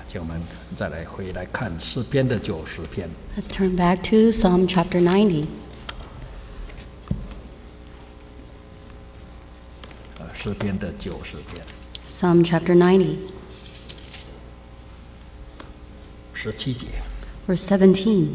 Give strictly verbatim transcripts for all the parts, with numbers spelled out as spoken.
请我们再来回来看诗篇的九十篇。 Let's turn back to Psalm chapter ninety. 呃，诗篇的九十篇， Psalm chapter ninety, 十七节。 verse seventeen.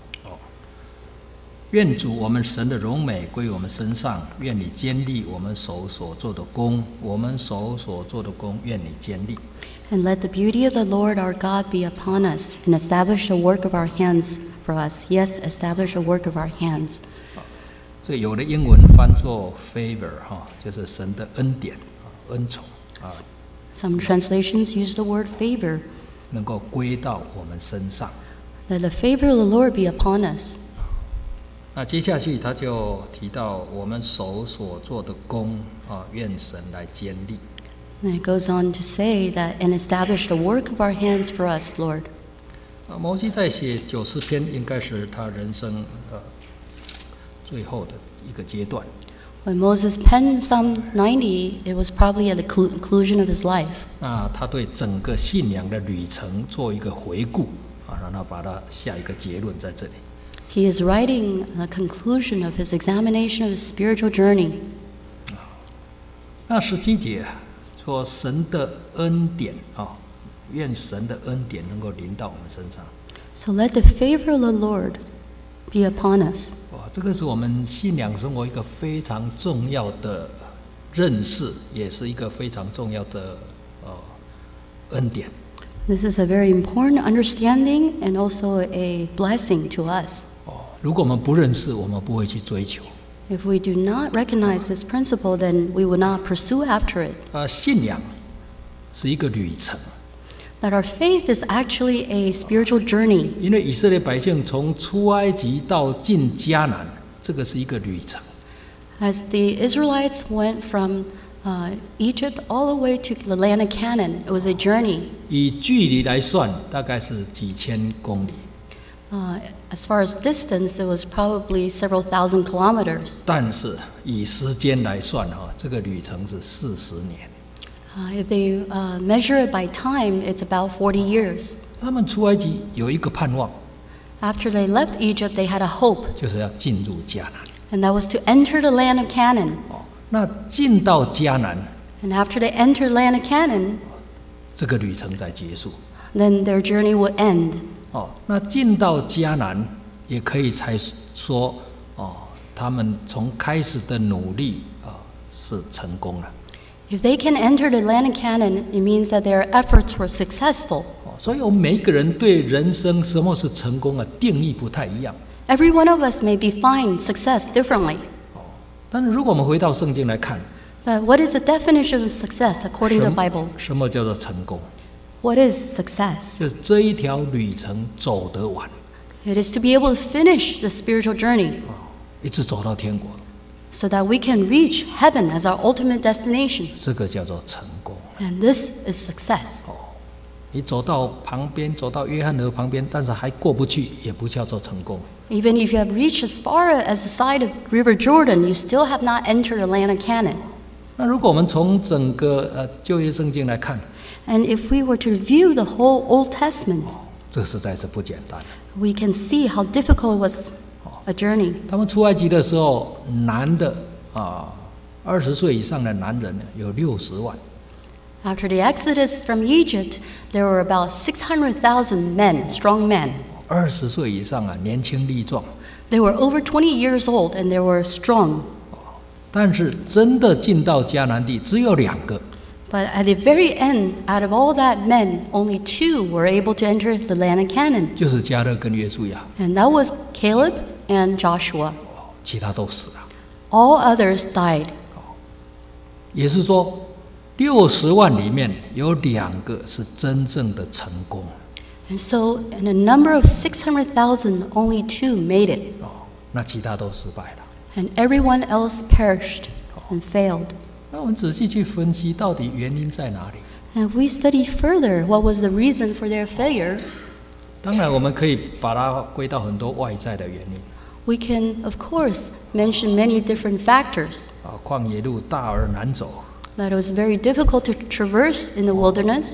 愿主我们神的荣美归我们身上，愿你坚立我们手所做的工，我们手所做的工，愿你坚立。 And let the beauty of the Lord our God be upon us, and establish the work of our hands for us. Yes, establish the work of our hands. 所以有的英文翻作 favor 哈，就是神的恩典、恩宠啊， Some translations use the word favor. 能够归到我们身上。 Let the favor of the Lord be upon us. 那接下去他就提到我们手所做的工啊，愿神来坚立。 And it goes on to say that, and establish the work of our hands for us, Lord. 啊，摩西在写九十篇，应该是他人生呃最后的一个阶段。 When Moses penned Psalm ninety, it was probably at the conclusion of his life. 那他对整个信仰的旅程做一个回顾啊，然后把它下一个结论在这里。 He is writing the conclusion of his examination of his spiritual journey. 那十七节说神的恩典啊，愿神的恩典能够临到我们身上。 So let the favor of the Lord be upon us. 哇，这个是我们信仰生活一个非常重要的认识，也是一个非常重要的呃恩典。 This is a very important understanding and also a blessing to us. 哦，如果我们不认识，我们不会去追求。 If we do not recognize this principle, then we will not pursue after it. 啊，信仰是一个旅程， That our faith is actually a spiritual journey. 因为以色列百姓从出埃及到进迦南，这个是一个旅程。 As the Israelites went from uh, Egypt all the way to the land of Canaan, it was a journey. 以距离来算，大概是几千公里， Uh, as far as distance, it was probably several thousand kilometers. 但是以时间来算，哈，这个旅程是四十年。 Uh, if they uh, measure it by time, it's about forty years. 他们出埃及有一个盼望， After they left Egypt, they had a hope, 就是要进入迦南。 and that was to enter the land of Canaan. 哦，那进到迦南， And after they entered the land of Canaan, 这个旅程才结束。 then their journey would end. 哦，那进到迦南，也可以才说，哦，他们从开始的努力啊、是成功了。 If they can enter the land of Canaan, it means that their efforts were successful. 哦，所以我们每一个人对人生什么是成功啊，定义不太一样。 Every one of us may define success differently. 但是如果我们回到圣经来看， But what is the definition of success according to 什 the 么 Bible? 什么叫做成功？ What is success? 就是这一条旅程走得完， It is to be able to finish the spiritual journey 一直走到天国， so that we can reach heaven as our ultimate destination. 这个叫做成功。 And this is success. 你走到旁边，走到约翰河旁边，但是还过不去，也不叫做成功。 Even if you have reached as far as the side of River Jordan, you still have not entered the land of Canaan. 那如果我们从整个呃旧约圣经来看， And if we were to review the whole Old Testament, 这实在是不简单。 we can see how difficult it was a journey. 他们出埃及的时候，男的啊，二十岁以上的男人有六十万， After the Exodus from Egypt, there were about six hundred thousand men, strong men. 二十岁以上啊，年轻力壮。 They were over twenty years old and they were strong. 但是真的进到迦南地，只有两个。 But at the very end, out of all that men, only two were able to enter the land of Canaan. 就是迦勒跟约书亚， And that was Caleb and Joshua. 其他都死了。 All others died. 也是说，六十万里面有两个是真正的成功。 And so, in a number of six hundred thousand, only two made it. 哦，那其他都失败了。 And everyone else perished and failed. 那我们仔细去分析，到底原因在哪里？ And if we study further what was the reason for their failure, 当然，我们可以把它归到很多外在的原因。 we can, of course, mention many different factors. 啊，旷野路大而难走， That it was very difficult to traverse in the wilderness. 啊，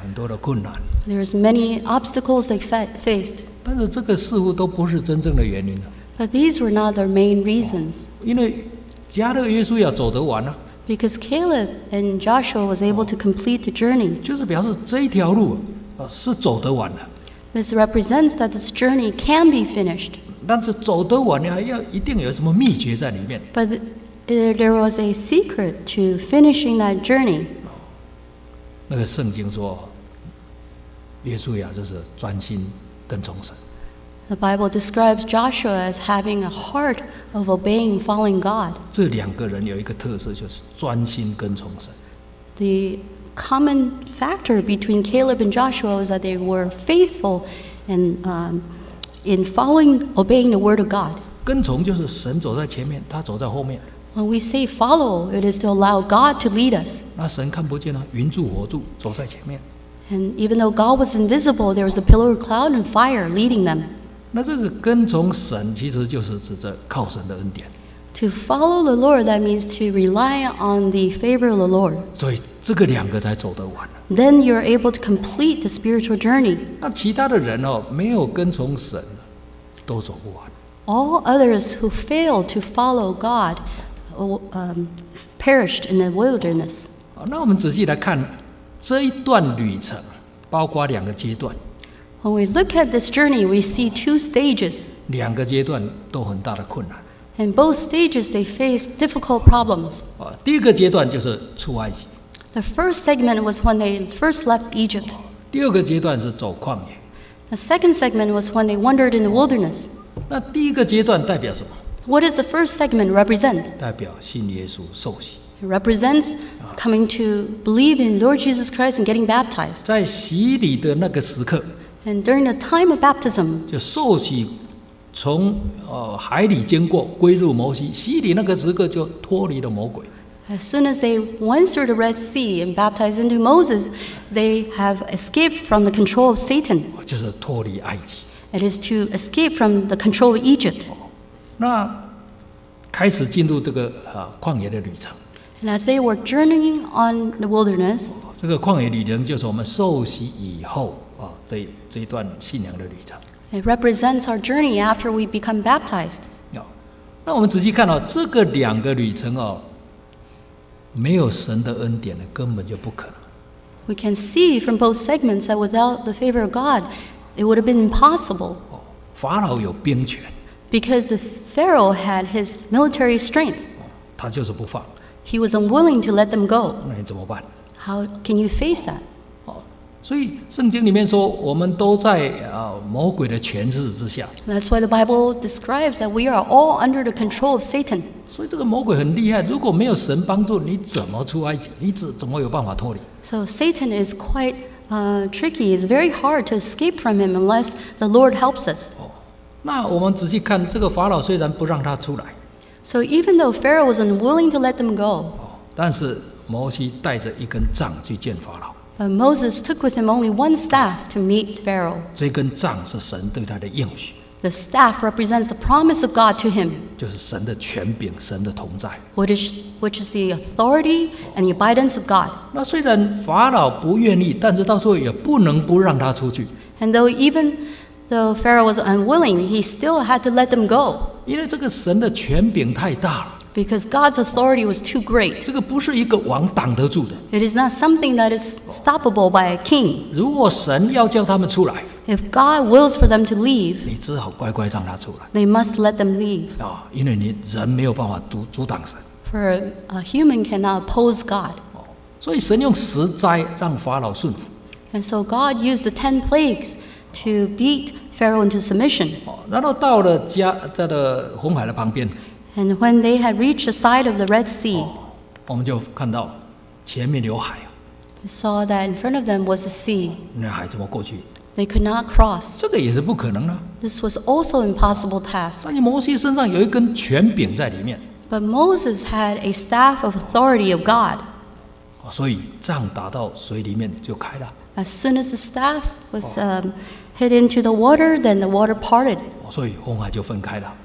很多的困难。 There's many obstacles they fa- faced, 但是这个似乎都不是真正的原因了， but these were not their main reasons. 因为加勒约书亚走得完啊， Because Caleb and Joshua was able to complete the journey. 就是表示这一条路啊是走得完的。 This represents that this journey can be finished. 但是走得完呢，要一定有什么秘诀在里面。 But th- uh, there was a secret to finishing that journey. 那个圣经说，约书亚就是专心跟从神。 The Bible describes Joshua as having a heart of obeying, following God. 这两个人有一个特色，就是专心跟从神。 The common factor between Caleb and Joshua was that they were faithful and um, in following, obeying the word of God. 跟从就是神走在前面，他走在后面。 When we say follow, it is to allow God to lead us. 那神看不见啊，云柱火柱走在前面。 And even though God was invisible, there was a pillar of cloud and fire leading them. 那这个跟从神，其实就是指着靠神的恩典。 To follow the Lord, that means to rely on the favor of the Lord. 所以这个两个才走得完。 Then you're able to complete the spiritual journey. 那其他的人哦，没有跟从神的，都走不完。 All others who failed to follow God uh, um, perished in the wilderness. 好，那我们仔细来看这一段旅程，包括两个阶段， When we look at this journey, we see two stages. 两个阶段都很大的困难。 In both stages, they faced difficult problems. 啊，第一个阶段就是出埃及， The first segment was when they first left Egypt. 第二个阶段是走旷野。 The second segment was when they wandered in the wilderness. 那第一个阶段代表什么？ What does the first segment represent? 代表信耶稣受洗。 It represents coming to believe in Lord Jesus Christ and getting baptized. 在洗礼的那个时刻， And during the time of baptism, 就受洗从呃海里经过，归入摩西。洗礼那个时刻就脱离了魔鬼。 as soon as they went through the Red Sea and baptized into Moses, they have escaped from the control of Satan. 就是脱离埃及。 It is to escape from the control of Egypt. 那开始进入这个啊旷野的旅程。 And as they were journeying on the wilderness, 这个旷野旅程就是我们受洗以后啊这这一段信仰的旅程。 it represents our journey after we become baptized. 啊，那我们仔细看到、哦、这个两个旅程哦，没有神的恩典呢，根本就不可能。 We can see from both segments that without the favor of God, it would have been impossible 哦，法老有兵权， because the Pharaoh had his military strength. 他就是不放， He was unwilling to let them go. 那你怎么办？ How can you face that? 哦，所以圣经里面说，我们都在啊魔鬼的权势之下。 That's why the Bible describes that we are all under the control of Satan. 所以这个魔鬼很厉害，如果没有神帮助，你怎么出埃及？你怎怎么有办法脱离？ So Satan is quite uh, tricky. It's very hard to escape from him unless the Lord helps us. 哦，那我们仔细看，这个法老虽然不让他出来， So even though Pharaoh was unwilling to let them go, 哦，但是摩西带着一根杖去见法老。 but Moses took with him only one staff to meet Pharaoh. 这根杖是神对他的应许， The staff represents the promise of God to him, 就是神的权柄、神的同在。 which is, which is the authority and the abidance of God. 那虽然法老不愿意，但是到时候也不能不让他出去， And though even though Pharaoh was unwilling, he still had to let them go 因为这个神的权柄太大了， because God's authority was too great. 这个不是一个王挡得住的。 It is not something that is stoppable by a king. 如果神要叫他们出来， If God wills for them to leave, 你只好乖乖让他出来 they must let them leave. 啊，因为你人没有办法阻阻挡神。 For a human cannot oppose God. 哦，所以神用十灾让法老顺服。 And so God used the ten plagues to beat Pharaoh into submission. 哦，然后到了加这个红海的旁边， And when they had reached the side of the Red Sea, 我们就看到前面有海啊， we saw that in front of them was the sea. 那海怎么过去？ They could not cross. 这个也是不可能的。 This was also an impossible task. 但是摩西身上有一根权柄在里面， But Moses had a staff of authority of God. 哦所以杖打到水里面就开了， As soon as the staff was um, hit into the water, then the water parted. 哦所以红海就分开了。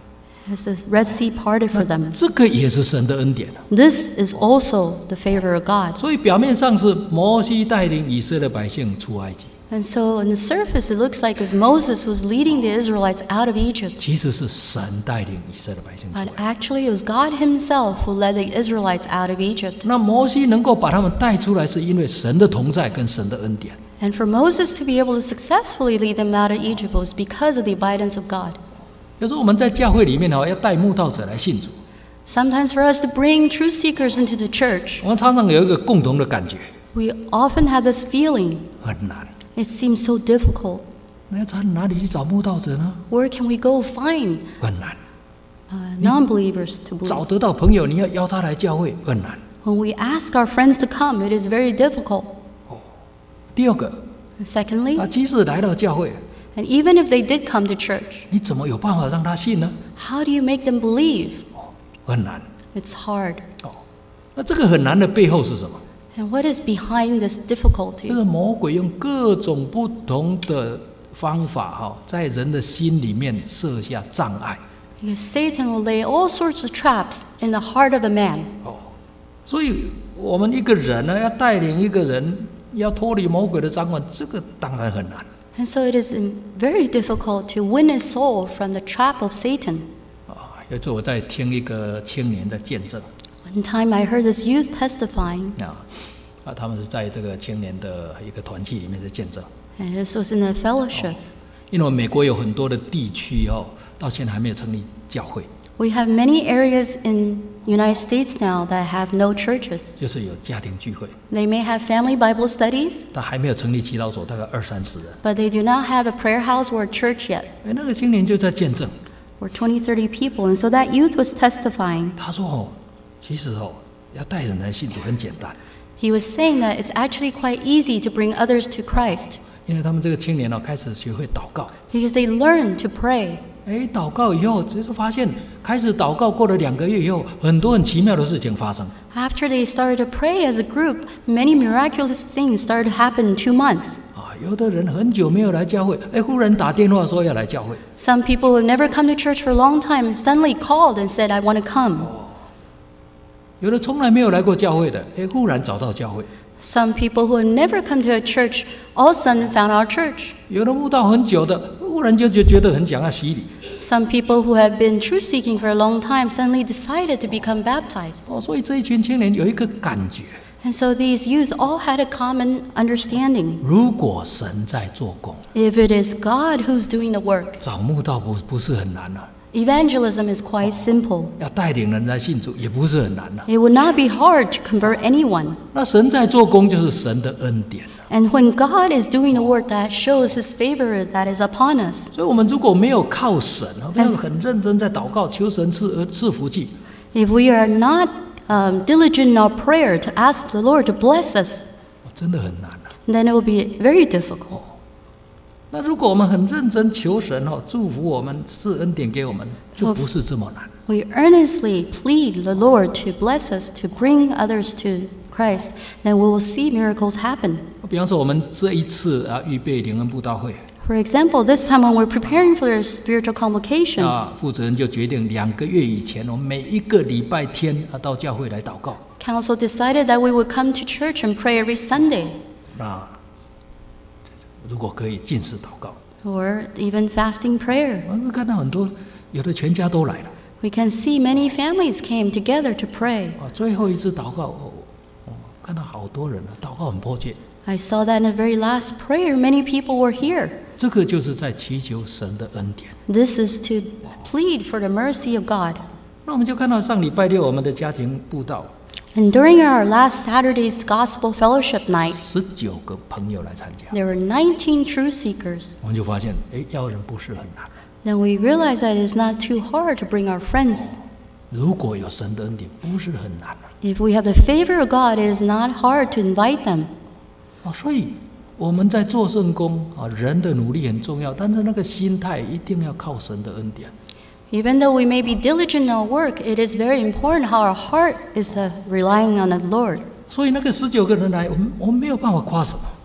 as the Red Sea parted for them. 这个也是神的恩典。 This is also the favor of God. 所以表面上是摩西带领以色列百姓出埃及， And so on the surface, it looks like as Moses was leading the Israelites out of Egypt. 其实是神带领以色列百姓出 But 来。 actually, it was God Himself who led the Israelites out of Egypt. 那摩西能够把他们带出来，是因为神的同在跟神的恩典。 And for Moses to be able to successfully lead them out of Egypt was because of the abidance of God. 有时候我们在教会里面哦，要带慕道者来信主， Sometimes for us to bring truth seekers into the church, 我们常常有一个共同的感觉， we often have this feeling. 很难。 It seems so difficult. 那要在哪里去找慕道者呢？ Where can we go find 很难。 uh, non-believers to 找 believe? 得到朋友，你要邀他来教会，很难。 When we ask our friends to come, it is very difficult. 第二个， And secondly, 啊，即使来到教会， and even if they did come to church, 你怎么有办法让他信呢？ how do you make them believe? 很难。 It's hard. 哦，那这个很难的背后是什么？ And what is behind this 就 difficulty? 是魔鬼用各种不同的方法哈，在人的心里面设下障碍。 Because Satan will lay all sorts of traps in the heart of a man. 哦，所以我们一个人呢，要带领一个人，要脱离魔鬼的掌管，这个当然很难。 And so it is um, very difficult to win his soul from the trap of Satan. 啊，有一次我在听一个青年在见证 One time I heard this youth testifying, 啊，啊，他们是在这个青年的一个团契里面在见证。 and this was in a fellowship. 因为美国有很多的地区哦，到现在还没有成立教会， We have many areas in United States now that have no churches. 就是有家庭聚会， They may have family Bible studies, 但还没有成立祈祷所，大概二三十人。 but they do not have a prayer house or a church yet. 哎，那个青年就在见证， We're twenty, thirty people. And so that youth was testifying. 他说哦，其实哦，要带人来信主很简单， He was saying that it's actually quite easy to bring others to Christ 因为他们这个青年哦，开始学会祷告。 because they learn to pray. 哎，祷告以后，就是发现开始祷告，过了两个月以后，很多很奇妙的事情发生。 After they started to pray as a group, many miraculous things started to happen in two months. 啊，有的人很久没有来教会，哎，忽然打电话说要来教会。 Some people who have never come to church for a long time suddenly called and said, I want to come. 有的从来没有来过教会的，哎，忽然找到教会。 Some people who had never come to a church all of a sudden found our church. 有的慕道很久的，忽然就就觉得很想要洗礼。 Some people who have been truth seeking for a long time suddenly decided to become baptized. 哦，所以这一群青年有一个感觉： And so these youth all had a common understanding. 如果神在做工， If it is God who's doing the work, 找慕道不不是很难啊， evangelism is quite simple. 要带领人来信主也不是很难啊。 It would not be hard to convert anyone. 那神在做工就是神的恩典啊。 And when God is doing the work, that shows His favor that is upon us. 所以，我们如果没有靠神啊，没有很认真在祷告，求神赐呃赐福气， If we are not um, diligent in our prayer to ask the Lord to bless us, 哦真的很难啊。 then it will be very difficult. 那如果我们很认真求神哦，祝福我们，赐恩典给我们，就不是这么难。 We earnestly plead the Lord to bless us, to bring others to Christ, then we will see miracles happen. 比方说，我们这一次啊，预备灵恩布道会 For example, this time when we're preparing for a spiritual convocation, 啊，负责人就决定两个月以前，我们每一个礼拜天啊到教会来祷告。 Council decided that we would come to church and pray every Sunday, 那如果可以禁食祷告， or even fasting prayer. 我们看到很多有的全家都来了 We can see many families came together to pray. 啊。最后一次祷告，哦哦，看到好多人了，祷告很迫切。 I saw that in the very last prayer, many people were here. 这个就是在祈求神的恩典。 This is to plead for the mercy of God. 那我们就看到上礼拜六我们的家庭布道， And during our last Saturday's Gospel Fellowship night, 十九个朋友来参加， there were nineteen truth seekers. 我们就发现，哎，邀人不是很难。 Then we realized that it's not too hard to bring our friends. 如果有神的恩典，不是很难啊。 If we have the favor of God, it is not hard to invite them. 哦，所以我们在做圣工啊，人的努力很重要，但是那个心态一定要靠神的恩典。 Even though we may be diligent in our work, it is very important how our heart is uh, relying on the Lord. 所以那个十九个人来，我们我们没有办法夸什么，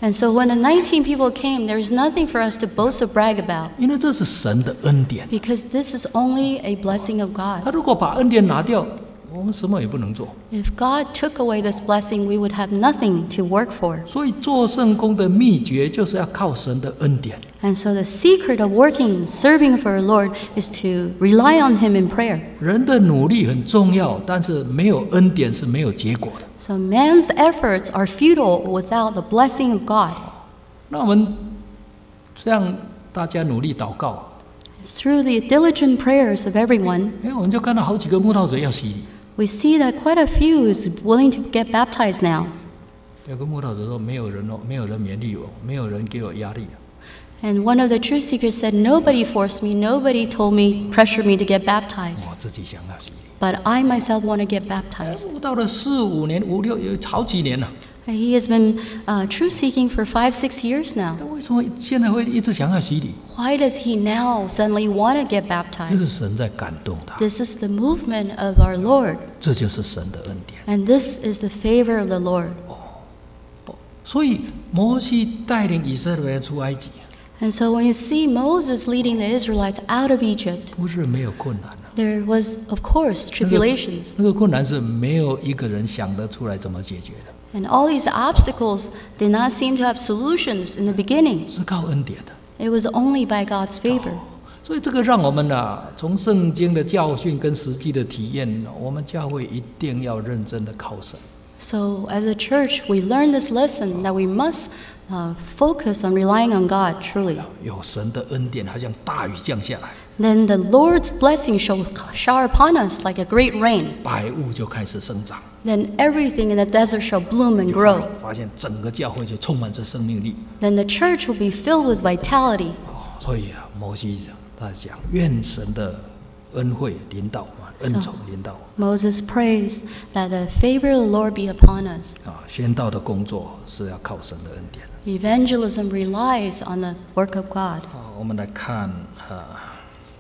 And so when the nineteen people came, there's nothing for us to boast or brag about, 因为这是神的恩典。 because this is only a blessing of 他 God. 如果把恩典拿掉，我们什么也不能做。 If God took away this blessing, we would have nothing to work for. 所以做圣工的秘诀就是要靠神的恩典。 And so the secret of working, serving for the Lord, is to rely on Him in prayer. 人的努力很重要，但是没有恩典是没有结果的。 So man's efforts are futile without the blessing of God. 那我们这样大家努力祷告， Through the diligent prayers of everyone, 哎，我们就看到好几个慕道者要洗礼。 we see that quite a few is willing to get baptized now. 有个慕道者说：“没有人哦，没有人勉励我，没有人给我压力。 And one of the truth seekers said, nobody forced me, nobody told me, pressured me to get baptized. 我自己想要洗礼。 But I myself want to get baptized. 慕道了四五年、五六有好几年了， He has been uh, truth seeking for five, six years now. 那为什么现在会一直想要洗礼？ Why does he now suddenly want to get 就是 baptized? 神在感动他， This is the movement of our Lord. 这就是神的恩典。 And this is the favor of the Lord. 所以摩西带领以色列人出埃及， And so when you see Moses leading the Israelites out of Egypt, 不是没有困难的、 there was, of course, 那个 tribulations. 那个困难是没有一个人想得出来怎么解决的， And all these obstacles did not seem to have solutions in the beginning. 是靠恩典的。 It was only by God's favor. 所以这个让我们啊，从圣经的教训跟实际的体验，我们教会一定要认真的靠神。 So as a church, we learn this lesson that we must uh, focus on relying on God truly. 有神的恩典，好像大雨降下来， Then the Lord's blessing shall shower upon us like a great rain. 百物就开始生长， Then everything in the desert shall bloom and 就 grow. 发发现整个教会就充满着生命力。 Then the church will be filled with vitality. 哦，所以啊，摩西讲，他讲愿神的恩惠临到啊，恩宠临到 Moses prays that the favor of the Lord be upon us. 啊。宣道的工作是要靠神的恩典。 Evangelism relies on the work of God. 好，我们来看啊，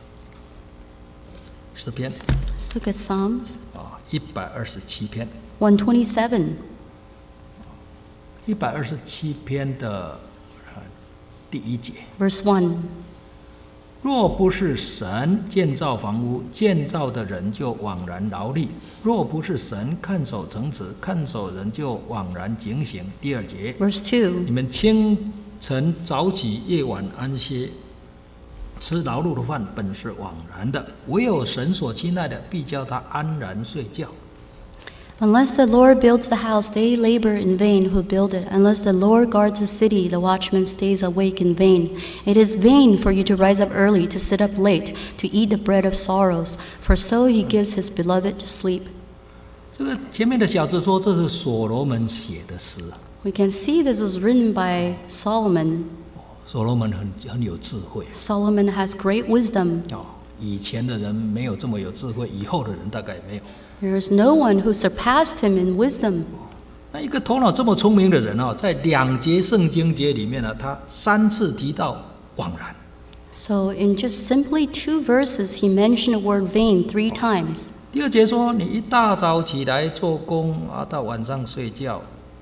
诗篇 Let's look at Psalms 啊，一百二十七篇， one twenty-seven. 一百二十七篇的呃第一节。 Verse one. 若不是神建造房屋，建造的人就枉然劳力；若不是神看守城池，看守人就枉然警醒。第二节， Verse two. 你们清晨早起，夜晚安歇，吃劳碌的饭，本是枉然的；唯有神所亲爱的，必叫他安然睡觉。 Unless the Lord builds the house, they labor in vain who build it. Unless the Lord guards the city, the watchman stays awake in vain. It is vain for you to rise up early, to sit up late, to eat the bread of sorrows, for so he gives his beloved sleep. 这个前面的小子说，这是所罗门写的诗。 We can see this was written by Solomon. 所罗门很很有智慧 Solomon has great wisdom. 哦，以前的人没有这么有智慧，以后的人大概也没有。 There is no one who surpassed him in wisdom. 那一个头脑这么聪明的人啊，在两节圣经节里面呢，他三次提到枉然。 So in just simply two verses, he mentioned the word vain three times. 第二节说，你一大早起来做工啊，到晚上睡觉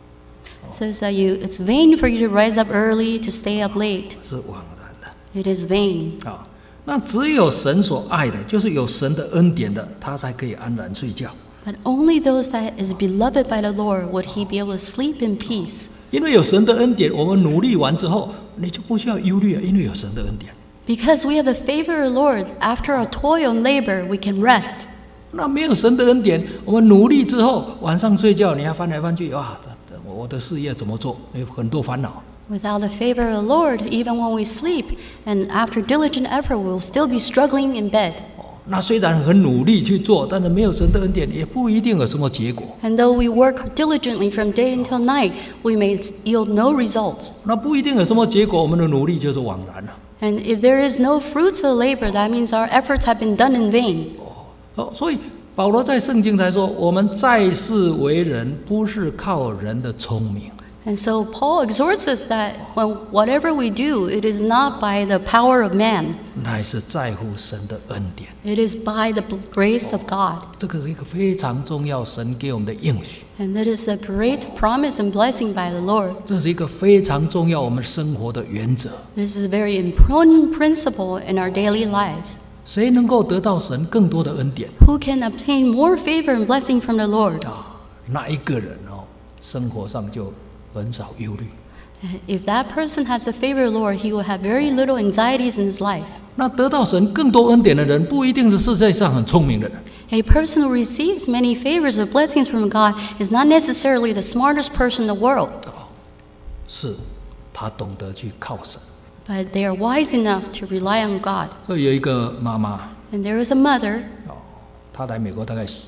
It says that you, it's vain for you to rise up early, to stay up late. 是枉然的 It is vain. 啊。那只有神所爱的，就是有神的恩典的，他才可以安然睡觉。 But only those that is beloved by the Lord would he be able to sleep in peace. 因为有神的恩典，我们努力完之后，你就不需要忧虑啊，因为有神的恩典。 Because we have the favor of the Lord, after our toil and labor, we can rest. 那没有神的恩典，我们努力之后，晚上睡觉，你要翻来翻去，哇，我的事业怎么做？有很多烦恼。 Without the favor of the Lord, even when we sleep, and after diligent effort, we will still be struggling in bed. 那虽然很努力去做，但是没有神的恩典，也不一定有什么结果。 And though we work diligently from day until night, we may yield no results. 那不一定有什么结果，我们的努力就是枉然了。 And if there is no fruits of labor, that means our efforts have been done in vain. 哦，所以保罗在圣经才说，我们在世为人，不是靠人的聪明。 And so Paul exhorts us that when whatever we do, it is not by the power of man. 乃是在乎神的恩典。 It is by the grace of God. 这个是一个非常重要，神给我们的应许。 And that is a great promise and blessing by the Lord. 这是一个非常重要我们生活的原则。 This is a very important principle in our daily lives. 谁能够得到神更多的恩典 Who can obtain more favor and blessing from the Lord? 啊？那一个人哦，生活上就很少忧虑。 If that person has the favor of the Lord, he will have very little anxieties in his life. 那得到神更多恩典的人，不一定是世界上很聪明的人。 A person who receives many favors or blessings from God is not necessarily the smartest person in the world, 哦，是他懂得去靠神。 but they are wise enough to rely on God. 所以有一个妈妈 And there is a mother. 哦，她来美国大概学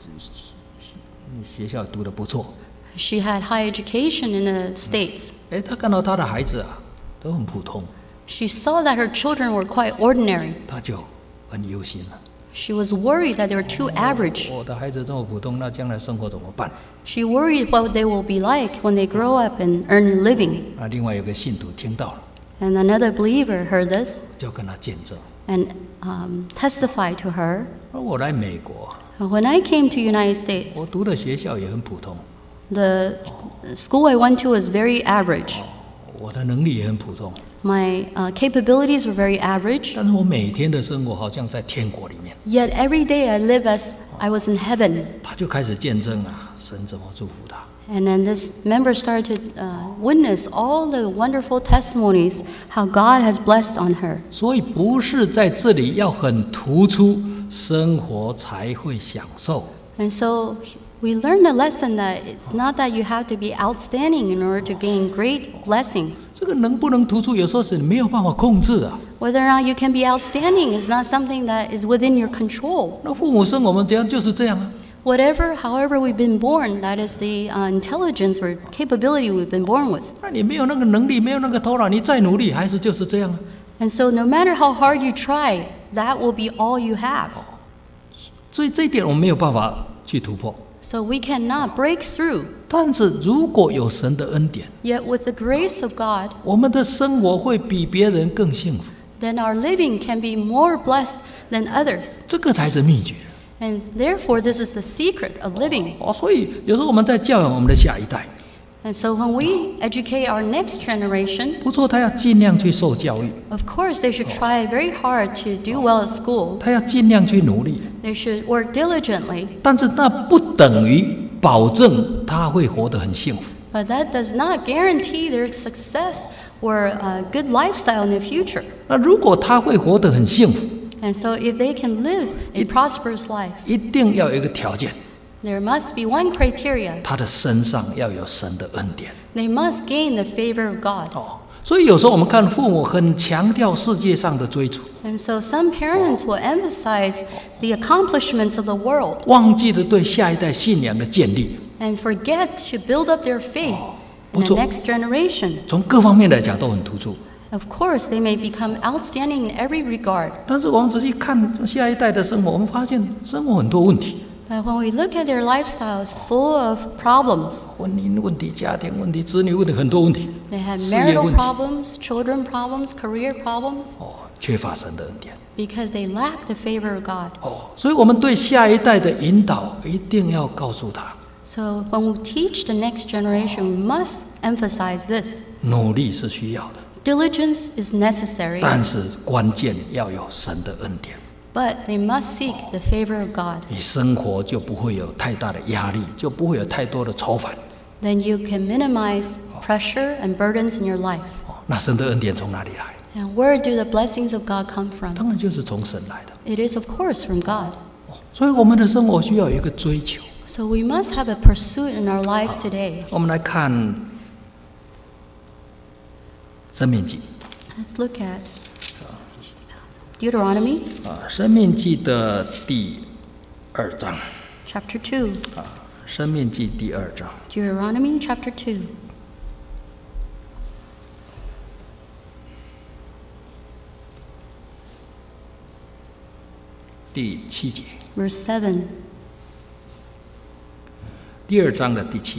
学校读得不错。 She had high education in the States. 哎，她看到她的孩子啊都很普通， She saw that her children were quite ordinary. 她就很忧心了。 She was worried that they were too average. 我的孩子这么普通，那将来生活怎么办？ She worried what they will be like when they grow up and earn a living. 那另外有个信徒听到了， And another believer heard this 就跟她见证。 and um, testified to her. 而我来美国， When I came to United States, 我读的学校也很普通， the school I went to was very average. 我的能力也很普通， My uh, capabilities were very average. 但是我每天的生活好像在天国里面。 Yet every day I live as I was in heaven. 他就开始见证啊，神怎么祝福他。 And then this member started to uh, witness all the wonderful testimonies how God has blessed on her. 所以不是在这里要很突出，生活才会享受。 And so we learned a lesson that it's not that you have to be outstanding in order to gain great blessings. 这个能不能突出，有时候是你没有办法控制啊。 Whether or not you can be outstanding is not something that is within your control. 那父母生我们这样就是这样啊。 Whatever, however we've been born, that is the uh, intelligence or capability we've been born with. 那你没有那个能力，没有那个头脑，你再努力还是就是这样啊。 And so no matter how hard you try, that will be all you have. 所以这一点我们没有办法去突破。 So we cannot break through. 但是如果有神的恩典， Yet with the grace of God, 我们的生活会比别人更幸福， then our living can be more blessed than others. 这个才是秘诀。 And therefore, this is the secret of living. 哦，所以有时候我们在教养我们的下一代， And so when we educate our next generation, 不错，他要尽量去受教育， of course, they should try very hard to do well at school. 他要尽量去努力， They should work diligently. 但是那不等于保证他会活得很幸福。 But that does not guarantee their success or a good lifestyle in the future. 那如果他会活得很幸福， And so if they can live a prosperous life, 一定要有一个条件， there must be one criteria. 他的身上要有神的恩典。 They must gain the favor of God. 哦，所以有时候我们看父母很强调世界上的追逐， And so some parents will emphasize the accomplishments of the world 忘记了对下一代信仰的建立。 and forget to build up their faith in the 不错。 next generation. 从各方面来讲都很突出。 Of course, they may become outstanding in every regard. 但是我们仔细看下一代的生活，我们发现生活很多问题， But when we look at their lifestyles full of problems, 婚姻问题、家庭问题、子女问题，很多问题。 they have 事业 marital 问题 problems, children problems, career problems, 哦，缺乏神的恩典。 because they lack the favor of God. 哦，所以我们对下一代的引导一定要告诉他， So when we teach the next generation, we must emphasize this. 努力是需要的， Diligence is necessary, 但是关键要有神的恩典， but they must seek the favor of God. 你生活就不会有太大的压力，就不会有太多的愁烦。 Then you can minimize pressure and burdens in your life. 哦，那神的恩典从哪里来？ And where do the blessings of God come from? 当然就是从神来的。 It is, of course, from God. 哦，所以我们的生活需要有一个追求。 So we must have a pursuit in our lives today. 我们来看申命记 Let's look at Deuteronomy 啊，申命记的第二章 chapter two. 啊，申命记第二章 Deuteronomy chapter two. 第七节， Verse seven. 第二章的第七节。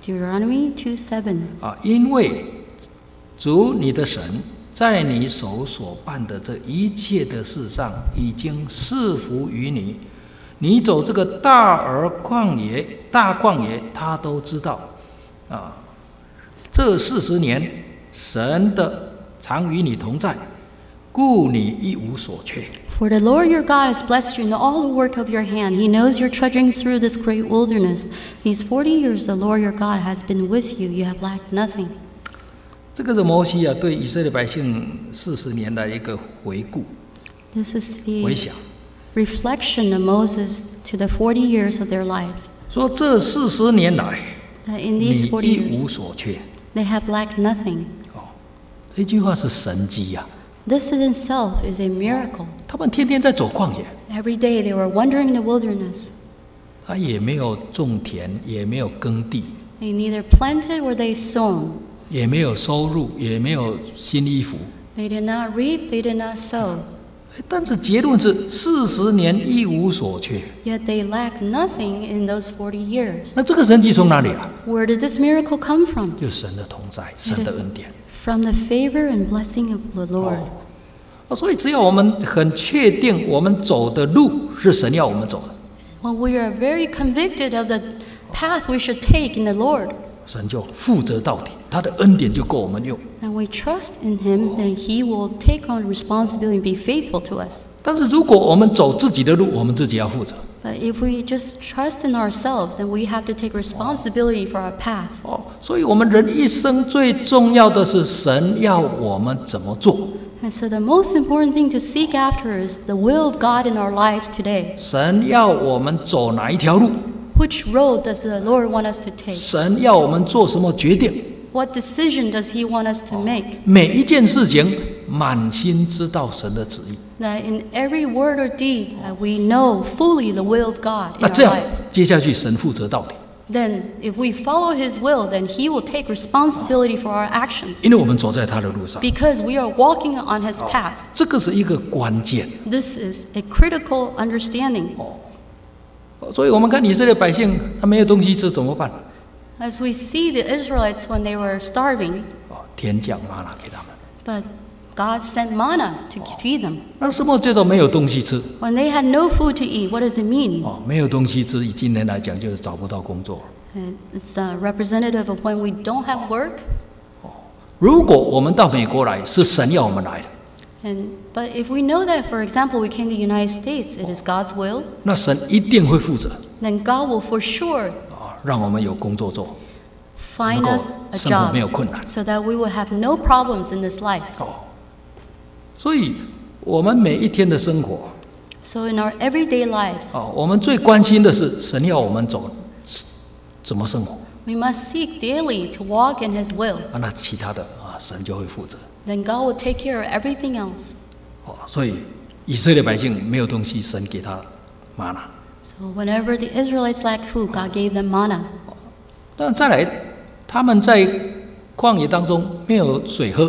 Deuteronomy two seven. 啊，因为主你的神在你手所办的这一切的事上，已经赐福于你。你走这个大而旷野、大旷野，他都知道。啊，这四十年，神的常与你同在，故你一无所缺。 For the Lord your God has blessed you in all the work of your hand. He knows you're trudging through this great wilderness. These forty years the Lord your God has been with you. You have lacked nothing. 这个是摩西啊，对以色列百姓四十年的一个回顾、 This is 回 the 想。 reflection of Moses to the forty years of their lives. 说这四十年来， That in 你 these forty 一无 years 所缺。 they have lacked nothing. 哦，这句话是神迹呀、啊。 This in itself is a miracle. 他们天天在走旷野， Every day they were wandering in the wilderness. 他也没有种田，也没有耕地， They neither planted or they sown. 也没有收入，也没有新衣服。 They did not reap, they did not sow. 但是结论是四十年一无所缺。 Yet they lacked nothing in those forty years. 那这个神迹从哪里来？ Where did this miracle come from? 就是神的同在，神的恩典。 From the favor and blessing of the Lord. 哦，所以只要我们很确定我们走的路是神要我们走的， When we are very convicted of the path we should take in the Lord, 神就负责到底，他的恩典就够我们用。 and we trust in Him, then He will take on responsibility and be faithful to us. 但是如果我们走自己的路，我们自己要负责。 But if we just trust in ourselves, then we have to take responsibility for our path. 哦，所以我们人一生最重要的是神要我们怎么做。 And so the most important thing to seek after is the will of God in our lives today. 神要我们走哪一条路？ Which road does the Lord want us to take? 神要我们做什么决定？ What decision does He want us to make? 每一件事情满心知道神的旨意。 That in every word or deed, that we know fully the will of God in 那 our 这样 lives. 接下去神负责到底， Then, if we follow His will, then He will take responsibility for our actions. 因为我们走在他的路上。 Because we are walking on His path. 这个是一个关键。 This is a critical understanding. 所以我们看以色列百姓，他没有东西吃怎么办？ As we see the Israelites when they were starving, 哦，天降玛拿给他们。 but God sent manna to feed them. 那什么叫做没有东西吃？ When they had no food to eat, what does it mean? 哦，没有东西吃，以今年来讲就是找不到工作。 And it's uh, representative of when we don't have work. 如果我们到美国来，是神要我们来的， And, but if we know that, for example, we came to the United States, it is God's will, 那神一定会负责 then God will for sure 啊，让我们有工作做， find 能 us 够 a 生活没有 job 困难。 so that we will have no problems in this life. 哦，所以我们每一天的生活， So in our everyday lives, 哦，我们最关心的是神要我们走怎么生活 we must seek daily to walk in His will. 啊，那其他的啊，神就会负责。 Then God will take care of everything else. 哦，所以以色列百姓没有东西，神给他玛拿。 So whenever the Israelites lacked food, God gave them manna. 但再来，他们在旷野当中没有水喝，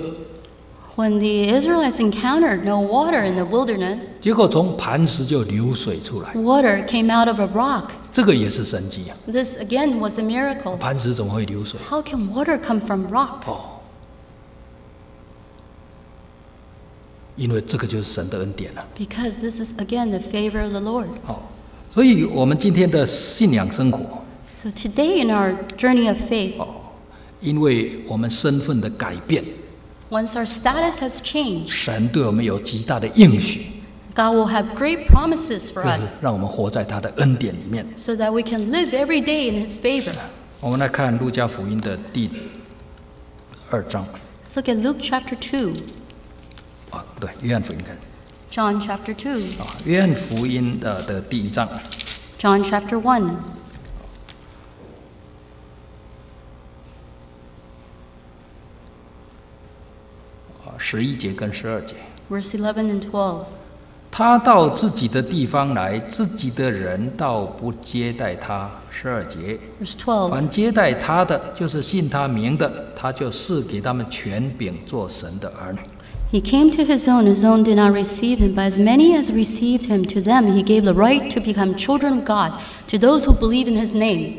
When the Israelites encountered no water in the wilderness, 结果从磐石就流水出来， water came out of a rock. 这个也是神迹啊！ This again was a miracle. 磐石怎么会流水？ How can water come from rock? 哦，因为这个就是神的恩典了、 Because this is again the favor of the Lord. 哦，所以我们今天的信仰生活， So today in our journey of faith, 哦，因为我们身份的改变， once our status has changed, 神对我们有极大的应许， God will have great promises for 就是 us 让我们活在他的恩典里面。 so that we can live every day in His favor. 我们来看路加福音的第二章， Let's look at Luke chapter two, 啊，对，约翰福音看， John chapter two, 啊，约翰福音的的第一章， John chapter one, 啊，十一节跟十二节。 verse eleven and twelve. 他到自己的地方来，自己的人倒不接待他。十二节， Verse twelve. 凡接待他的，就是信他名的，他就赐给他们权柄，做神的儿女。 He came to his own, his own did not receive him, but as many as received him, to them he gave the right to become children of God, to those who believe in his name.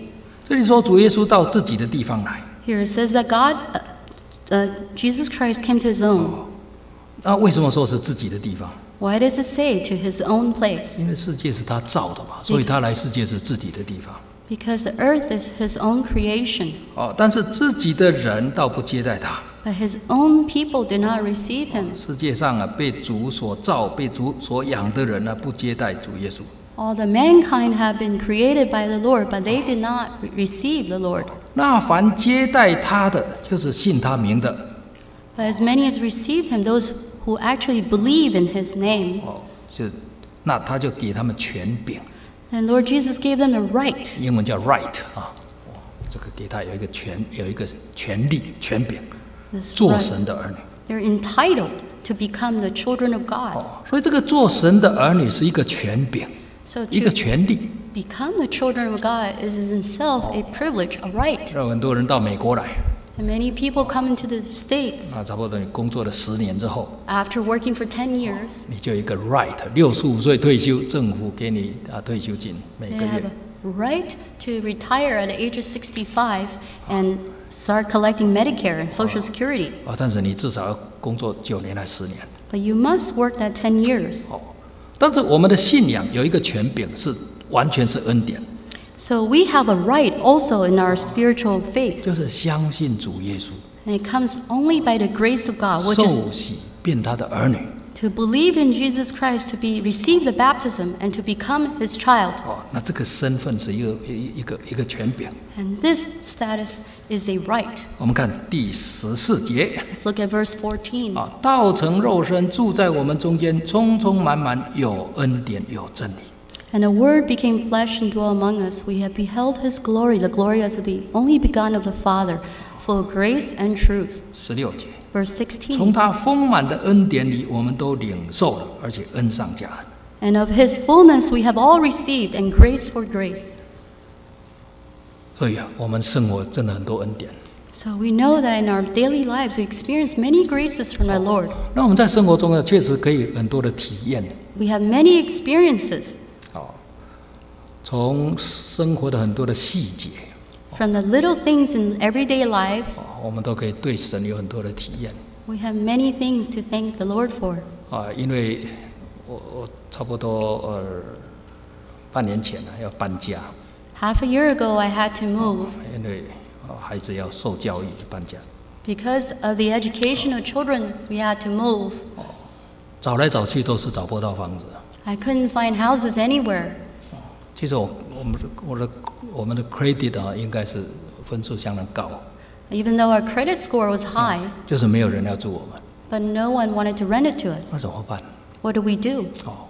这里说主耶稣到自己的地方来， Here it says that God, uh, uh, Jesus Christ came to his own. 那为什么说是自己的地方？ Why does it say to his own place? 因为世界是他造的嘛，所以他来世界是自己的地方。 Because the earth is his own creation. 哦，但是自己的人倒不接待他。 But his own people did not receive him. 世界上啊，被主所造、被主所养的人呢，不接待主耶稣。 All the mankind have been created by the Lord, but they did not re- receive the Lord. 那凡接待他的，就是信他名的。 But as many as received him, those who actually believe in his name, 哦，就那他就给他们权柄， and Lord Jesus gave them a right. 英文叫 right 啊。哦，这个给他有一个权，有一个权利、权柄， This 做 right. 神的儿女。 They're entitled to become the children of God. 哦，所以这个做神的儿女是一个权柄， So 一个 to 权利。 become the children of God is in itself a privilege, a right. 让很多人到美国来， And many people come into the States 啊，差不多你工作了十年之后， after working for ten years. 你就有一个 right， 六十五岁退休，政府给你啊退休金每 They 个 have 月。 a right to retire at the age of sixty-five and start collecting Medicare and Social Security. 啊，但是你至少要工作九年还十年。 But you must work that ten years. 哦，但是我们的信仰有一个权柄是完全是恩典， So we have a right also in our spiritual faith. 就是相信主耶稣， And it comes only by the grace of God, which 受 is 洗变他的儿女。 to believe in Jesus Christ, to be receive the baptism and to become his child. 哦，那这个身份是一个一一个一个权柄。 And this status is a right. 我们看第十四节 Let's look at verse fourteen. 啊，道成肉身住在我们中间，充充满满有恩典有真理。 And the Word became flesh and dwelt among us. We have beheld His glory, the glory as of the only begotten of the Father, full of grace and truth. 十六节， Verse 从 sixteen. 他丰满的恩典里，我们都领受了，而且恩上加恩。 And of His fullness we have all received, and grace for grace. 所以啊，我们生活真的很多恩典。 So we know that in our daily lives we experience many graces from the Lord. 那我们在生活中呢，确实可以很多的体验。 We have many experiences 哦，从生活的很多的细节， from the little things in everyday lives. 哦，我们都可以对神有很多的体验。 We have many things to thank the Lord for. 啊，因为我我差不多呃半年前呢要搬家， Half a year ago I had to move 因为呃孩子要受教育搬家。 because of the education of children. We had to move. 找来找去都是找不到房子。 I couldn't find houses anywhere. 其实我我们的我的我们的 credit 啊，应该是分数相当高， Even though our credit score was high, 就是没有人要住我们， but no one wanted to rent it to 那 us. 怎么办？ What do we do? 哦，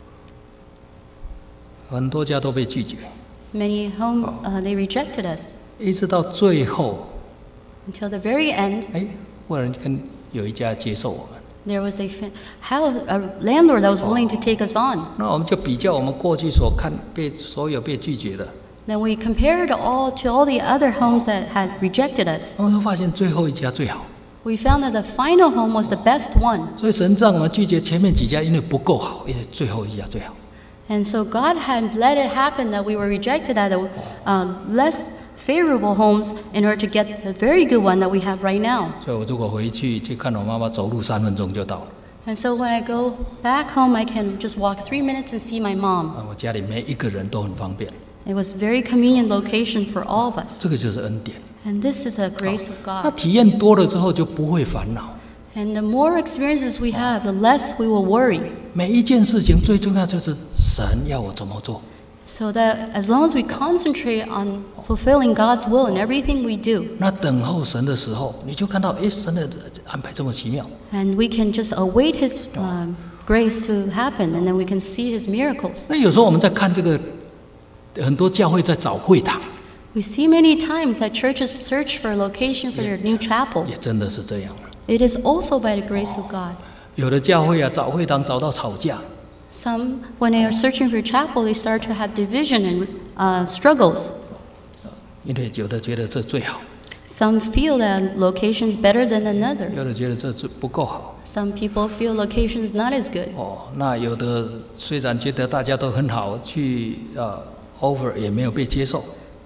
很多家都被拒绝， Many home, uh, they rejected us 一直到最后， until the very end. 哎，忽然跟有一家接受我们， There was a, fa- how, a landlord that was willing to take us on. 那我们就比较我们过去所看被所有被拒绝的， Then we compared all to all the other homes that had rejected us. 我们就发现最后一家最好。 We found that the final home was the best one. 所以神让我们拒绝前面几家，因为不够好，因为最后一家最好。 And so God had let it happen that we were rejected at the uh, less favorable homes in order to get the very good one that we have right now. 所以我如果回去去看我妈妈，走路三分钟就到了。 And so when I go back home, I can just walk three minutes and see my mom. 啊，我家里每一个人都很方便， It was a very convenient location for all of us. 这个就是恩典。 And this is a grace of 那 God. 体验多了之后就不会烦恼。 And the more experiences we have, the less we will worry. 每一件事情最重要就是神要我怎么做。 So that as long as we concentrate on fulfilling God's will in everything we do, 那等候神的时候，你就看到，哎，神的安排这么奇妙。 and we can just await His um, grace to happen, and then we can see His miracles. 那有时候我们在看这个，很多教会在找会堂， We see many times that churches search for a location for their new chapel. 也真的是这样。 It is also by the grace of God. 有的教会啊，找会堂找到吵架， Some, when they are searching for a chapel, they start to have division and uh, struggles. 因为有的觉得这最好， Some feel that location is better than another. 有的觉得这最不够好。 Some people feel location is not as good. 哦，那有的虽然觉得大家都很好，去呃 offer 也没有被接受。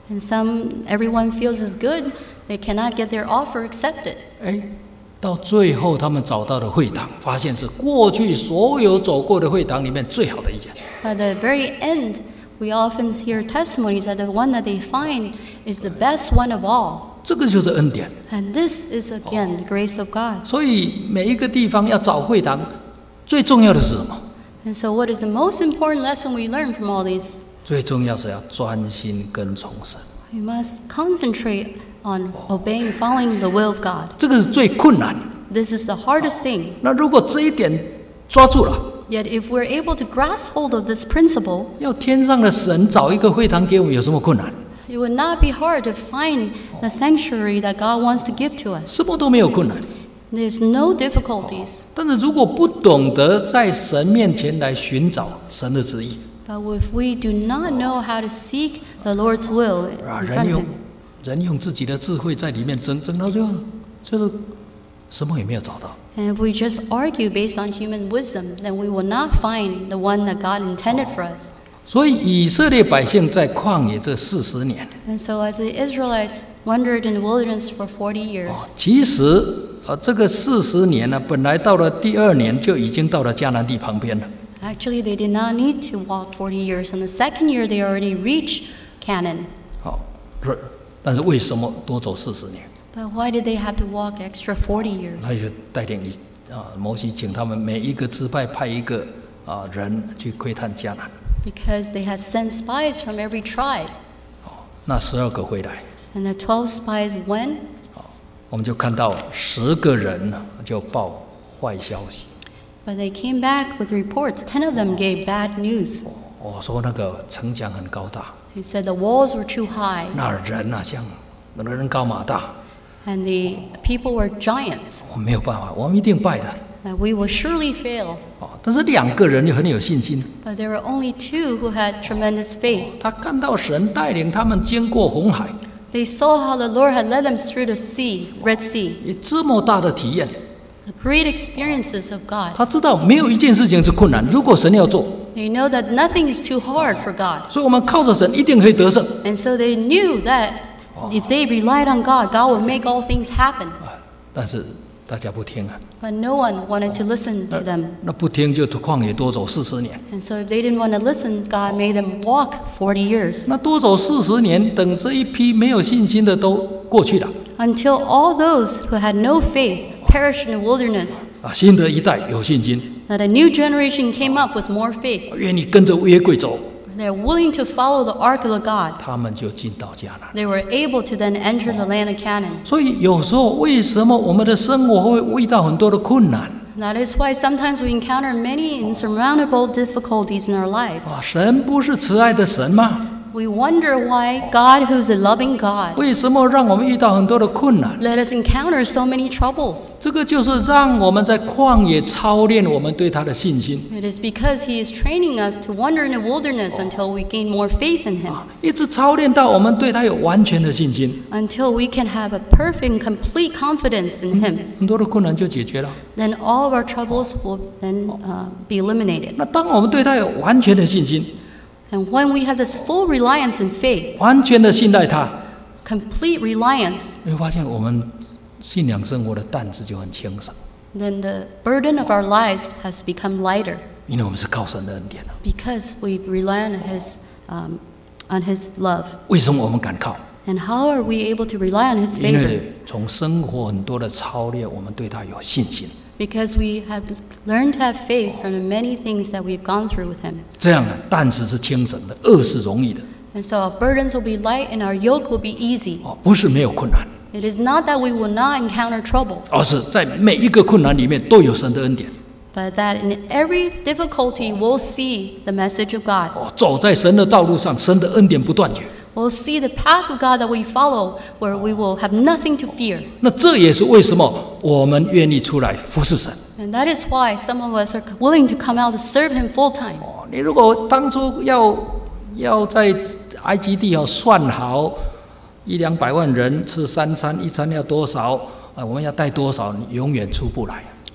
And some, everyone feels is good, they cannot get their offer accepted. 哎，到最后他们找到的会堂，发现是过去所有走过的会堂里面最好的一间。 By the very end, we often hear testimonies that the one that they find is the best one of all. 这个就是恩典。 And this is again the grace of God. 所以每一个地方要找会堂，最重要的是什么？ And so what is the most important lesson we learn from all these? 最重要是要专心跟从神。 We must concentrate on obeying, following the will of God. 这个是最困难。 This is the hardest thing. 那如果这一点抓住了， Yet if we're able to grasp hold of this principle, 要天上的神找一个会堂给我们有什么困难？ it would not be hard to find the sanctuary that God wants to give to us. 什么都没有困难。 There's no difficulties. 但是如果不懂得在神面前来寻找神的旨意， But if we do not know how to seek the Lord's will 啊， in 人 front 用 of Him, 人用自己的智慧在里面争，争到最后就是什么也没有找到。 and if we just argue based on human wisdom, then we will not find the one that God intended for us. 所以以色列百姓在旷野这四十年， And so as the Israelites wandered in the wilderness for forty years, 其实呃这个四十年呢，本来到了第二年就已经到了迦南地旁边了。 actually they did not need to walk forty years. In the second year, they already reached Canaan. 好，是，但是为什么多走四十年？ But why did they have to walk extra forty years? 他就带领你啊，摩西请他们每一个支派派一个啊人去窥探迦南。 Because they had sent spies from every tribe. 那十二个回来， And the twelve spies went, 我们就看到十个人呢就报坏消息。 but they came back with reports. Ten of them gave bad news. 我说那个城墙很高大， They said the walls were too high, 那人啊像人高马大， and the people were giants. 我们没有办法，我们一定败的。 That we will surely fail. 哦，但是两个人就很有信心， But there were only two who had tremendous faith. 他看到神带领他们经过红海， They saw how the Lord had led them through the sea, Red Sea, 有这么大的体验， the great experiences of God. 他知道没有一件事情是困难，如果神要做， They know that nothing is too hard for God. 所以我们靠着神一定可以得胜。 And so they knew that if they relied on God, God would make all things happen. 啊，但是大家不听啊， But no one wanted to listen to them. 那不听就旷野多走四十年， And so if they didn't want to listen, God made them walk forty years 那多走四十年，等这一批没有信心的都过去了， until all those who had no faith perished in the wilderness. 啊，新的一代有信心， That a new generation came up with more faith. 愿意跟着约柜走， They're willing to follow the ark of the God. 他们就进到迦南。 They were able to then enter the land of Canaan. 所以有时候为什么我们的生活会遇到很多的困难？ That is why sometimes we encounter many insurmountable difficulties in our lives. 啊，神不是慈爱的神吗？ We wonder why God, who's a loving God, 为什么让我们遇到很多的困难？ let us encounter so many troubles. 这个就是让我们在旷野操练我们对他的信心， It is because He is training us to wander in the wilderness until we gain more faith in Him, 啊，一直操练到我们对他有完全的信心， until we can have a perfect and complete confidence in Him. 很多的困难就解决了。 Then all of our troubles will then uh, be eliminated. 那当我们对他有完全的信心， And when we have this full reliance and faith, 完全的信赖他， complete reliance, 你会发现我们信仰生活的担子就很轻省， then the burden of our lives has become lighter 因为我们是靠神的恩典啊。 because we rely on His, um, on His love. 为什么我们敢靠？ And how are we able to rely on His 因 favor? 为从生活很多的操练，我们对他有信心， Because we have learned to have faith from the many things that we've gone through with Him. 这样啊，担子是轻省的，恶是容易的， And so our burdens will be light and our yoke will be easy. 哦，不是没有困难， It is not that we will not encounter trouble, 而是在每一个困难里面都有神的恩典。 but that in every difficulty we'll see the message of God. 哦，走在神的道路上，神的恩典不断绝。 We'll see the path of God that we follow, where we will have nothing to fear. 那这也是为什么我们愿意出来服侍神。 And that is why some of us are willing to come out to serve Him full time. 哦，你如果当初要要在埃及地哦算好一两百万人吃三餐，一餐要多少啊？我们要带多少？你永远出不来。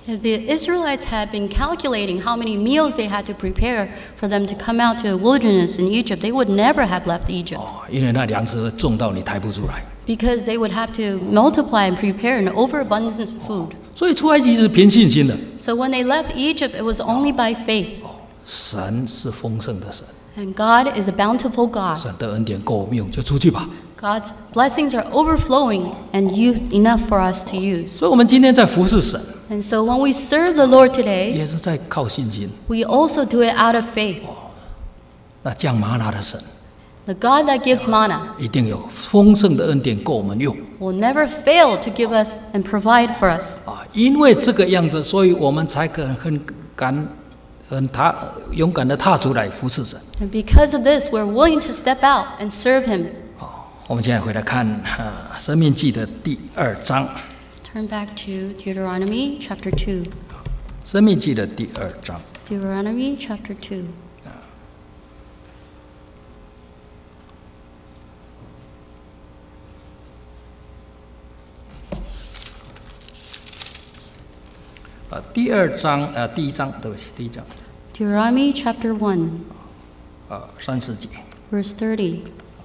If the Israelites had been calculating how many meals they had to prepare for them to come out to a wilderness in Egypt, they would never have left Egypt. 哦，因为那粮食重到你抬不出来。 Because they would have to multiply and prepare an overabundance of food. 所以出埃及是凭信心的。 So when they left Egypt, it was only by faith. 神是丰盛的神， And God is a bountiful God. 神的恩典够我们用，就出去吧。 God's blessings are overflowing and you, enough for us to use. 所以，我们今天在服侍神， And so when we serve the Lord today, 也是在靠信心。 we also do it out of faith. 那降玛拿的神， The God that gives manna 一定有丰盛的恩典够我们用 will never fail to give us and provide for us. 啊！因为这个样子，所以我们才可很敢、很踏勇敢的踏出来服侍神。 And because of this, we're willing to step out and serve Him. 好，我们现在回来看啊，《生命记》的第二章，《 Let's turn back to Deuteronomy chapter two. 生命记》的第二章。 Deuteronomy chapter two. 呃，第二章，呃，第一章，对不起，第一章， Deuteronomy chapter one, 呃，三十节， verse thirty.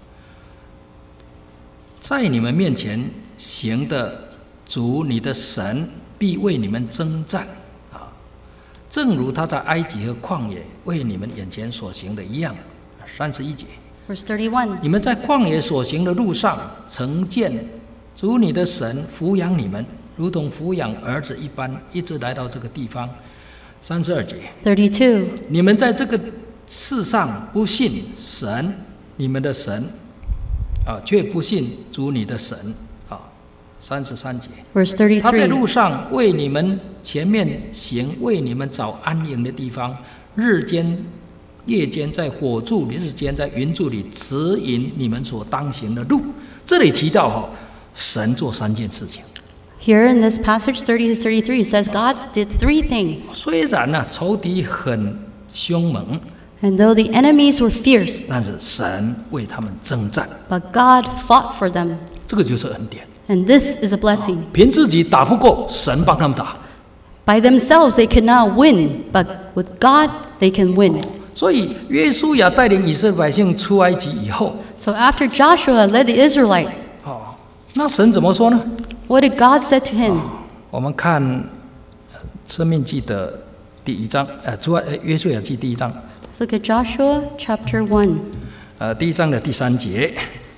在你们面前行的主你的神必为你们征战啊，正如他在埃及和旷野为你们眼前所行的一样。三十一节， Verse thirty-one. 你们在旷野所行的路上，曾见主你的神抚养你们，如同抚养儿子一般，一直来到这个地方。三十二节， thirty-two. 你们在这个世上不信神，你们的神，啊，却不信主你的神，啊，三十三节， Verse 他在 thirty-three. 路上为你们前面行，为你们找安营的地方，日间、夜间在火柱里，日间在云柱里指引你们所当行的路。这里提到哈，神做三件事情。 Here in this passage thirty to thirty-three says God did three things. 虽然呢、仇敌很凶猛， And though the enemies were fierce, 但是神为他们征战， but God fought for them. 这个就是恩典。 And this is a blessing. 凭自己打不过，神帮他们打。 By themselves they could not win, but with God they can win. 所以约书亚带领以色列百姓出埃及以后， So after Joshua led the Israelites, 哦，那神怎么说呢？ what did God say to him? 我们看呃《生命记》的第一章，呃，出埃呃约书亚记第一章， Let's look at Joshua chapter one. 呃，第一章的第三节，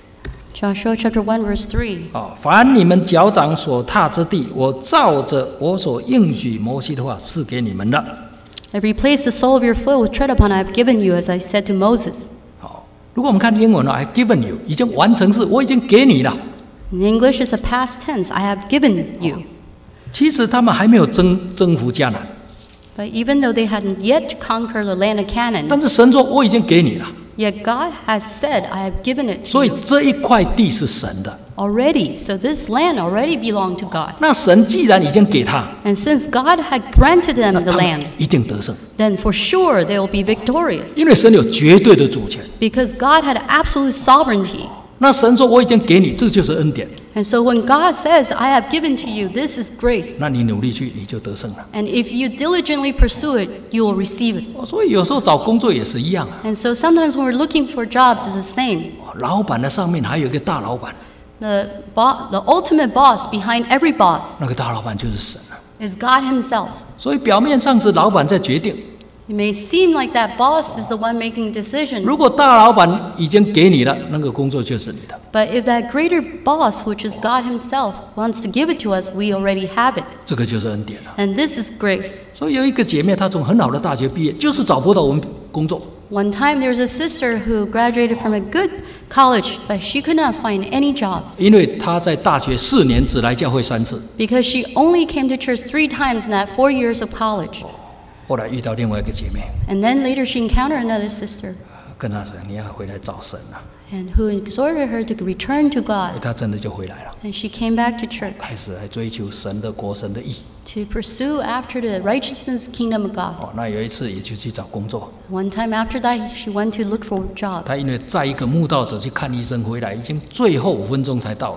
Joshua chapter one verse three. 哦，凡你们脚掌所踏之地，我照着我所应许摩西的话赐给你们的。 Every place the sole of your foot will tread upon, I have given you, as I said to Moses. 好，如果我们看英文呢 ，I've given you， 已经完成式，我已经给你了。 In English, it's a past tense. I have given you. 其实他们还没有征征服迦南， But even though they hadn't yet conquered the land of Canaan, 但是神说我已经给你了， yet God has said, I have given it 所 to 以 you 这一块地是神的。 already. So this land already belonged to God. 那神既然已经给他， And since God had granted 那 them the 他们 land, 一定得胜， then for sure they will be victorious. 因为神有绝对的主权。 Because God had absolute sovereignty. 那神说我已经给你，这就是恩典。 And so when God says, I have given to you, this is grace. 那你努力去，你就得胜了。 And if you diligently pursue it, you will receive it. 哦所以有时候找工作也是一样啊。 And so sometimes when we're looking for jobs, it's the same. 哦老板的上面还有一个大老板， The, bo- the ultimate boss behind every boss 那个大老板就是神啊。 is God Himself. 所以表面上是老板在决定， It may seem like that boss is the one making decisions, 如果大老板已经给你了，那个工作就是你的。 but if that greater boss, which is God Himself, wants to give it to us, we already have it. 这个就是恩典了。 And this is grace. 所以有一个姐妹，她从很好的大学毕业，就是找不到我们工作。 One time there was a sister who graduated from a good college, but she could not find any jobs 因为她在大学四年只来教会三次， because she only came to church three times in that four years of college. 后来遇到另外一个姐妹， And then later she encountered another sister 跟她说：“你要回来找神啊！” and who exhorted her to return to 哎 God. 她真的就回来了， And she came back to church 开始来追求神的国、神的义。 to pursue after the righteousness kingdom of God. 哦，那有一次也就去找工作， One time after that, she went to look for a job. 她因为载一个慕道者去看医生回来，已经最后五分钟才到了。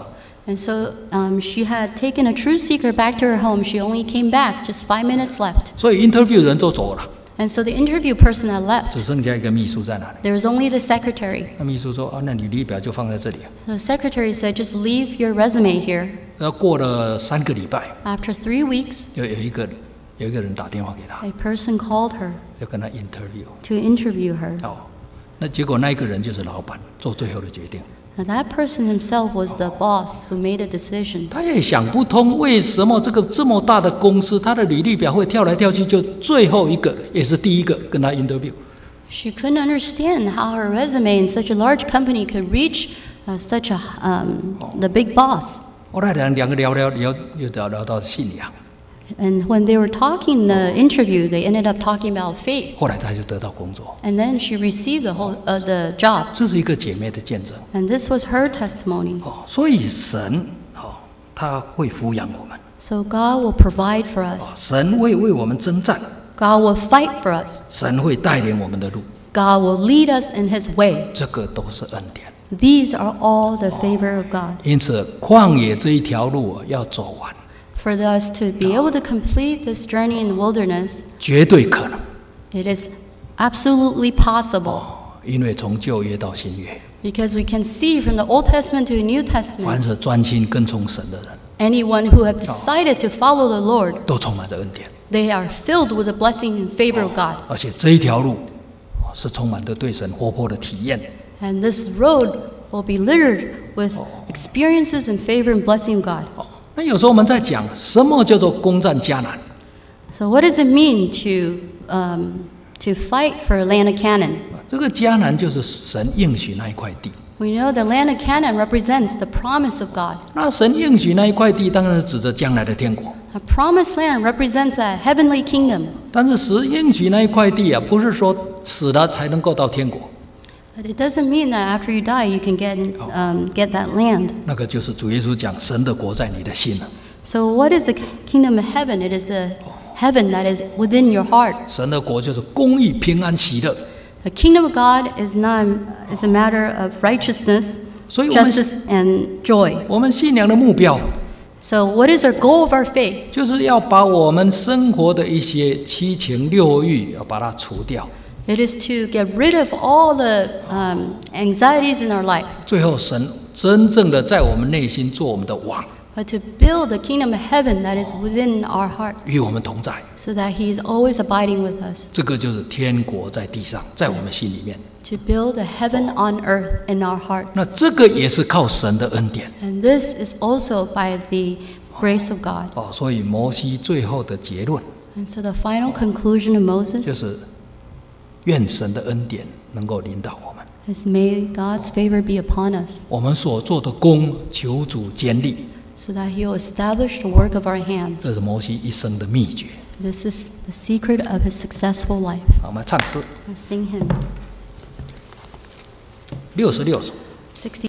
And so um, she had taken a truth seeker back to her home. She only came back just five minutes left. 所以 interview 人都走了， And so the interview person had left. 只剩下一个秘书在那里。 There was only the secretary. 那秘书说：“啊，那履历表就放在这里。” The secretary said, just leave your resume here. 然后过了三个礼拜， After three weeks, 就有一个有一个人打电话给他， a person called her 就跟他 interview。 to interview her. 哦，那结果那一个人就是老板做最后的决定。 Now that person himself was the boss who made a decision. 他也想不通，为什么这个这么大的公司，他的履历表会跳来跳去，就最后一个也是第一个跟他 interview。 She couldn't understand how her resume in such a large company could reach uh, such a um, the big boss. 后来两两个聊聊聊，又聊聊到信仰。 And when they were talking the interview, they ended up talking about faith. 后来他就得到工作， And then she received the whole uh, the job. 这是一个姐妹的见证。 And this was her testimony. 哦，所以神哦，他会抚养我们， So God will provide for us. 神会为我们征战， God will fight for us. 神会带领我们的路， God will lead us in His way. 这个都是恩典。 These are all the favor of God. 因此，旷野这一条路要走完， For us to be able to complete this journey in the wilderness, 绝对可能。 it is absolutely possible. 哦，因为从旧约到新约， Because we can see from the Old Testament to the New 凡 Testament, 是专心跟从神的人， anyone who have decided to follow the Lord, 都充满着恩典。 they are filled with the blessing and favor of God. 而且这一条路哦是充满着对神活泼的体验。 And this road will be littered with experiences and favor and blessing of God. 哦，那有时候我们在讲什么叫做攻占迦南？ So what does it mean to um, to fight for the land of Canaan? 这个迦南就是神应许那一块地。 We know the land of Canaan represents the promise of God. 那神应许那一块地，当然是指着将来的天国。 A promised land represents a heavenly kingdom. 但是神应许那一块地啊，不是说死了才能够到天国， But it doesn't mean that after you die you can get um, get that land. 那个就是主耶稣讲神的国在你的心了。 So what is the kingdom of heaven? It is the heaven that is within your heart. 神的国就是公义、平安、喜乐。 The kingdom of God is not is a matter of righteousness, 所以我们 justice, and joy. 我们信仰的目标， So what is our goal of our faith? 就是要把我们生活的一些七情六欲，要把它除掉。 It is to get rid of all the um, anxieties in our life, 最后，神真正的在我们内心做我们的王， but to build the kingdom of heaven that is within our heart, 与我们同在。 so that He is always abiding with us. 这个就是天国在地上，在我们心里面。 To build a heaven on earth in our hearts. 那这个也是靠神的恩典 And this is also by the grace of God. 哦。所以摩西最后的结论 And so the final conclusion of 就 Moses 是，愿神的恩典能够领导我们， is, may God's favor be upon us, 我们所做的功求主坚立， so that He will establish the work of our hands. 这是摩西一生的秘诀。 This is the secret of his successful life. 好，我们唱诗 Let's sing him. 六十六首。 sixty